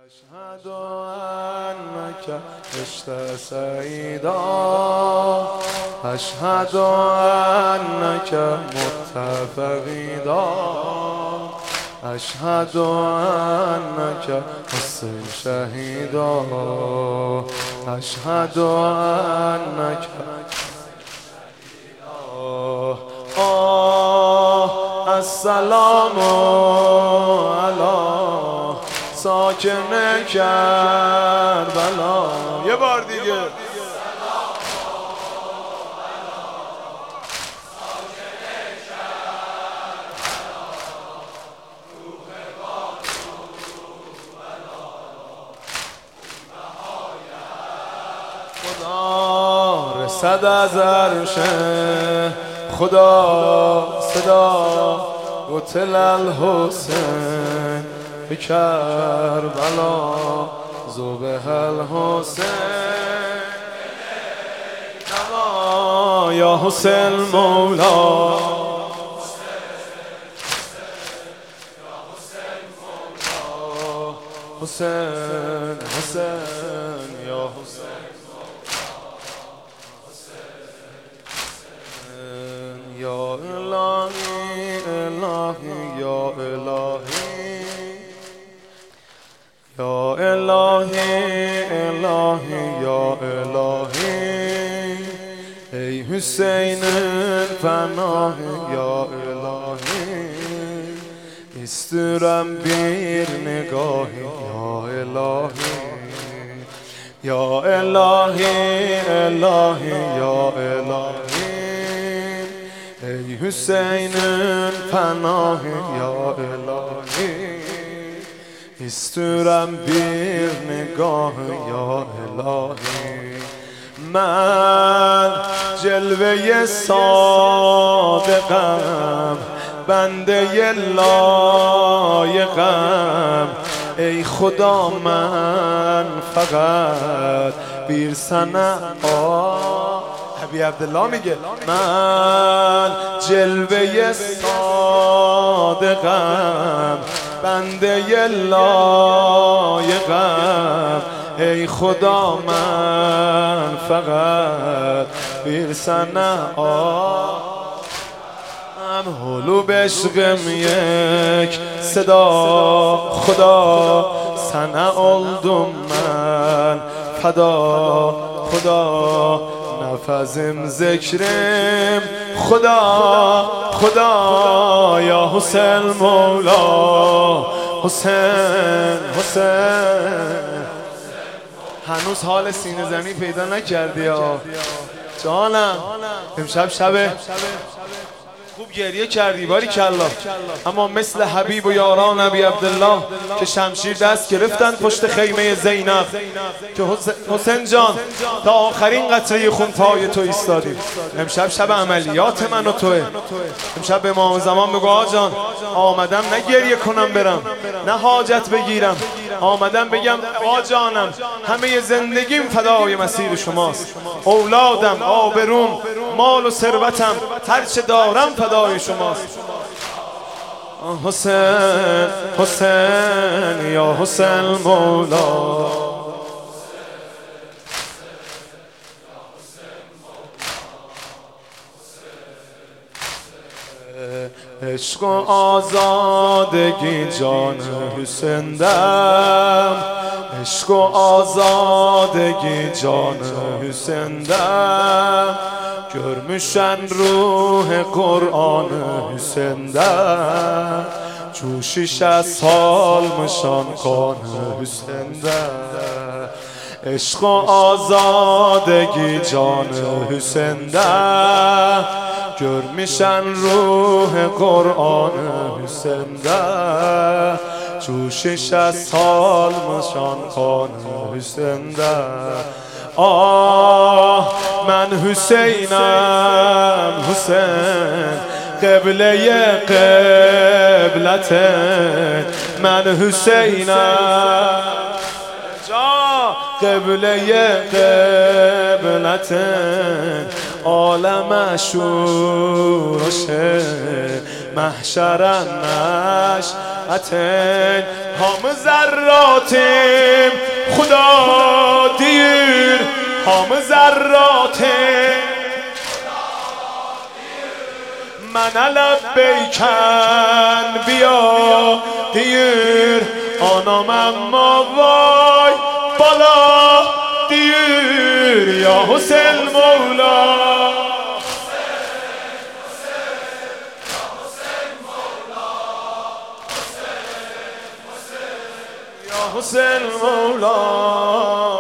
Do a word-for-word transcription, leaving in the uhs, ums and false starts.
أشهد أنك عشت سعيدا أشهد أنك مت فقيدا أشهد أنك حسين شهيدا أشهد أنك آه السلام على ساکن کربلا. یه بار دیگه خدا رسد از عرشه خدا صدا قتل الحسین به کربلا ذبح الحسین نوا یا حسین مولا حسین حسین یا حسین یا الهی الهی یا الهی یا الهی الهی یا الهی ای حسین پناه یا الهی استرم بیر نگاهی یا الهی یا الهی الهی یا الهی ای حسین پناه یا الهی استرم بیر نگاه یا الهی من جلوه صادقم بنده لایقم ای خدا من فقط بیر صنعا حبیب عبدالله میگه من جلوه صادقم بنده لایقم ای خدا من فقط بیر صنعا حلو بشقم یک صدا خدا صنع اولدم من فدا خدا نفذم ذکرم خدا خدا یا حسین مولا حسین حسین. هنوز حال سینه زنی پیدا نکردی یا جانم؟ امشب شبه خوب گریه کردی باری کلا، اما مثل حبیب و یاران نبی عبدالله که شمشیر دست گرفتن پشت خیمه زینب که حسین جان تا آخرین قطره خون پای تو ایستادیم. امشب شب عملیات من و توه. امشب به امام زمان بگو آقا جان آمدم نه گریه کنم برم نه حاجت بگیرم، آمدم بگم آقا جانم همه زندگیم فدای مسیر شماست، اولادم آبروم مال و ثروتم هرچه دارم فدای شماست. حسین حسین یا حسین مولا عشق و آزادگی جان حسین دم، عشق و آزادگی جان حسین دم، گرمشن روح قرآن حسین دم، جوشش از سال مشان کان حسین دم، عشق و آزادگی جان حسین دم، گرمشن روح قرآن حسین دم، جوشش از سال مشان کان حسین دم. آه من حسینم حسین قبله قبلت، من حسینم جا قبله قبلت، عالم شورش محشر نشأتین هم ذرات خدا دیر هم ذراته من لبیکن بیا دیر آنام اما وای بالا دیر یا حسین مولا حسین مولا